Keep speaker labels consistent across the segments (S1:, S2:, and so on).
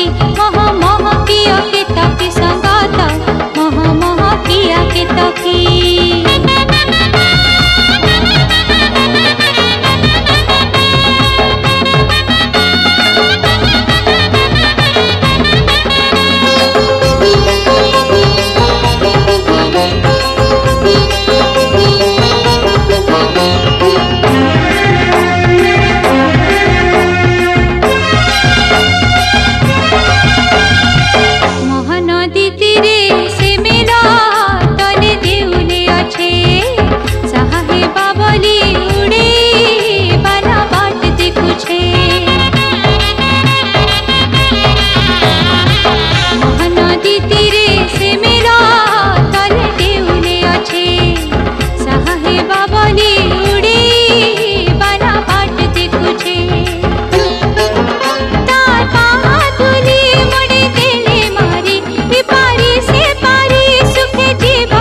S1: तकी मह मह किया के तकी संगात मह मह किया के तकी महानदी तीरे से मेरा तले देउले अच्छे चाहे बाबली उड़े बाला बाट देखुछे महानदी तीरे से मेरा तले देउले अच्छे चाहे बाबली उड़े बाला बाट देखुछे तार पादुली मुड़े देले मारी पारी से पारी सुखे जीव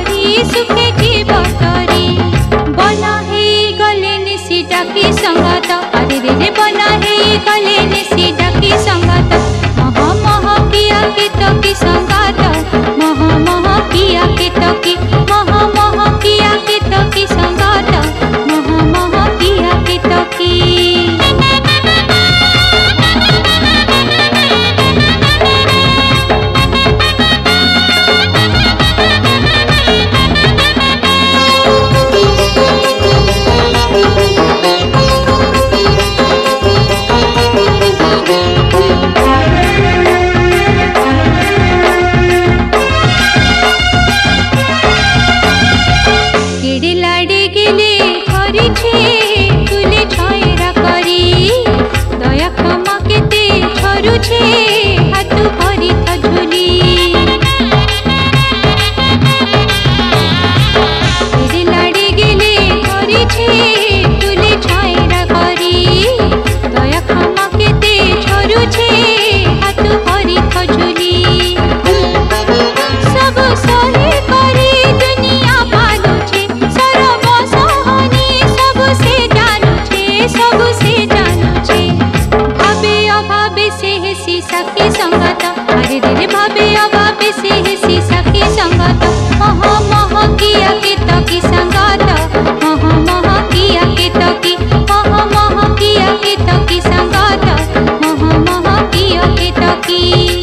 S1: तरी बना हे गले निसी डाकी संगत अरे रे बना हे गले निसी डाकी संगत मह मह किया के तकी संगत मह मह किया के तकी मह मह किया के तकी संगत मह मह किया के तकी केड़े लाड़े गेले करिछे तुले छयरा करी दया क्षमा केते छरुछे हाथ भरी झुली केड़े लाड़े गेले करिछे तुले छयरा करी दया क्षमा केते छरुछे हाथ भरी झुली सब सहे करी दुनिया पालुछे सर्व सहनी सब से जानुछे भावे अभावे से हेसी सखी संगत अरे रे भावे अभावे से हेसी सखी संगत मह मह किया के तकी संगत मह मह किया के तकी मह मह किया के तकी संगत मह मह किया के तकी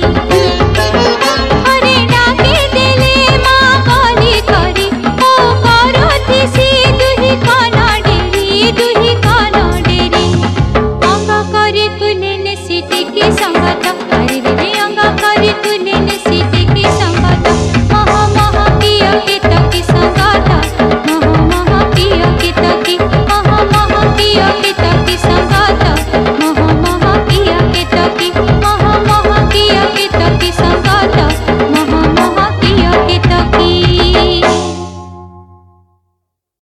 S1: हरे डाके देले माँ गली करी ओ करती सी दुही काना डेरी अंग करे कुले ने सीटी की संगत अरे रे